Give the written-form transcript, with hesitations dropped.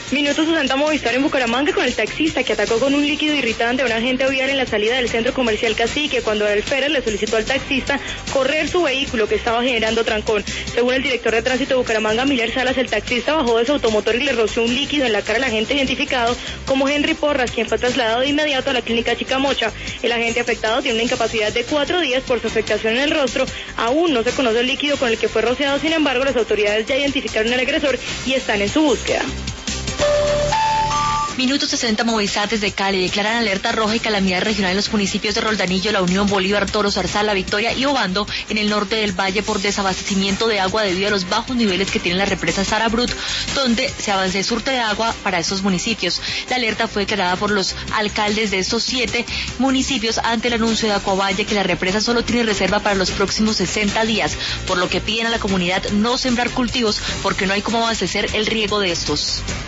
Minuto 60 Movistar en Bucaramanga con el taxista que atacó con un líquido irritante a un agente vial en la salida del centro comercial Cacique cuando el alférez le solicitó al taxista correr su vehículo que estaba generando trancón. Según el director de tránsito de Bucaramanga, Miller Salas, el taxista bajó de su automotor y le roció un líquido en la cara al agente identificado como Henry Porras, quien fue trasladado de inmediato a la clínica Chicamocha. El agente afectado tiene una incapacidad de 4 días por su afectación en el rostro. Aún no se conoce el líquido con el que fue rociado, sin embargo, las autoridades ya identificaron al agresor y están en su búsqueda. Minuto 60 Movistar desde Cali declaran alerta roja y calamidad regional en los municipios de Roldanillo, La Unión, Bolívar, Toro, Zarzal, La Victoria y Obando en el norte del valle por desabastecimiento de agua debido a los bajos niveles que tiene la represa Sara Brut, donde se avanza el surte de agua para estos municipios. La alerta fue declarada por los alcaldes de estos 7 municipios ante el anuncio de Acuavalle que la represa solo tiene reserva para los próximos 60 días, por lo que piden a la comunidad no sembrar cultivos porque no hay cómo abastecer el riego de estos.